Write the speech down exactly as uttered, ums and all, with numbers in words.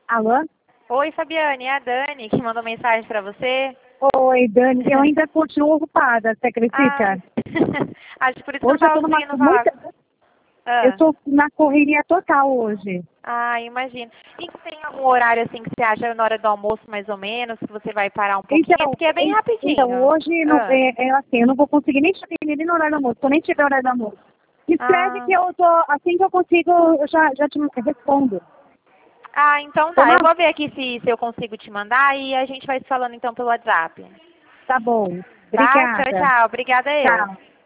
Alô? Oi, Fabiane, é a Dani que mandou mensagem para você. Oi, Dani. Eu ainda continuo ocupada, você acredita? Ah, acho que por isso que eu Hoje não eu tô estava numa conseguindo falar. muita... Eu Ah, tô na correria total hoje. ah, imagino. E tem algum horário assim que você acha na hora do almoço, mais ou menos, que você vai parar um pouquinho? Então, Porque é bem en- então rapidinho. hoje não, Ah, é, é assim, eu não vou conseguir nem chegar nem no horário do almoço, tô nem chegando no horário do almoço. Escreve ah, que eu tô, assim que eu consigo, eu já, já te respondo. ah, então Tá tá. Eu bom? vou ver aqui se, se eu consigo te mandar e a gente vai se falando então pelo WhatsApp. Tá bom. Tá? Tchau, Obrigada. tchau. Obrigada eu. Tchau.